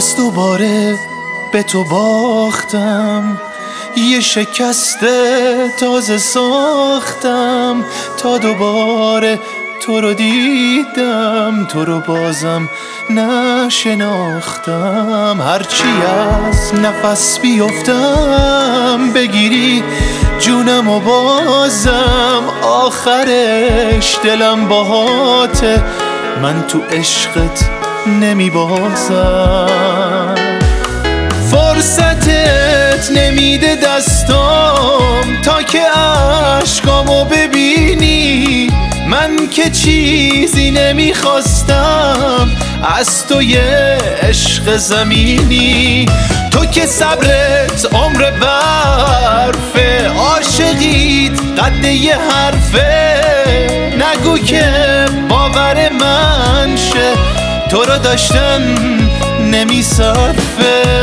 باز دوباره به تو باختم، یه شکست تازه ساختم تا دوباره تو رو دیدم، تو رو بازم نشناختم. هرچی از نفس بیفتم بگیری جونم و بازم آخرش دلم باهاته، من تو عشقت نمی بازم. فرصتت نمیده دستام تا که عشقامو ببینی، من که چیزی نمیخواستم از تو یه عشق زمینی. تو که صبرت عمر برفه، عاشقیت قد یه حرفه، نگو که باور من شه تو رو داشتن نمیصرفه.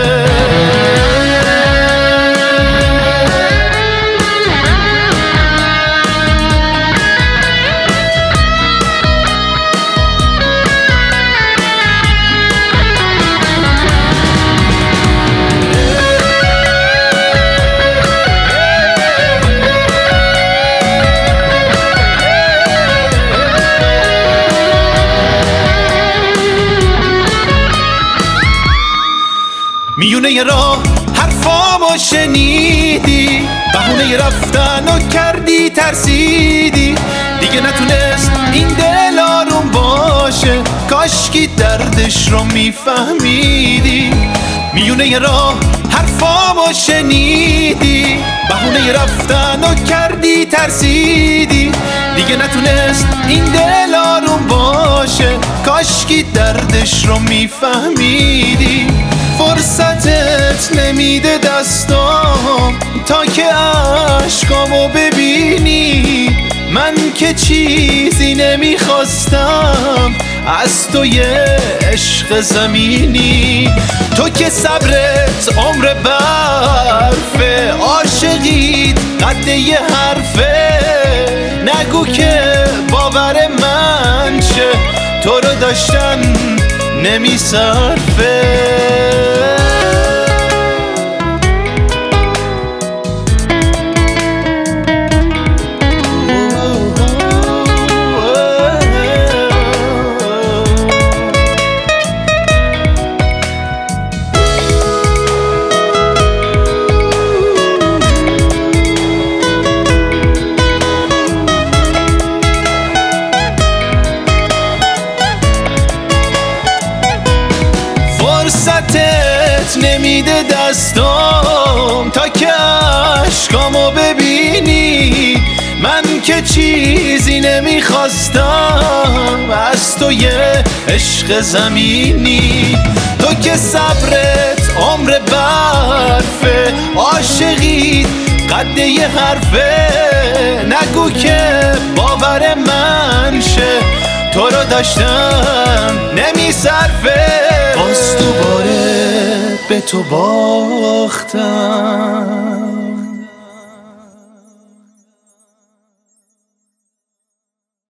میونه راه حرفامو شنیدی، بهونه رفتن و کردی ترسیدی، دیگه نتونست این دل آروم باشه، کاشکی دردش رو میفهمیدی. میونه راه حرفامو شنیدی، بهونه رفتن و کردی ترسیدی، دیگه نتونست این دل آروم باشه، کاشکی دردش رو میفهمیدی. فرصتت نمیده دستام تا که عشقامو ببینی، من که چیزی نمیخواستم از تو یه عشق زمینی. تو که صبرت عمر برفه، عاشقیت قد یه حرفه، نگو که باور من شه تو رو داشتن نمیصرفه. فرصتت نمیده دستام تا که عشقامو ببینی، من که چیزی نمیخواستم از تو یه عشق زمینی. تو که صبرت عمر برفه، عاشقیت قد یه حرفه، نگو که باور من شه تو رو داشتم نمیصرفه. باز دوباره به تو باختم.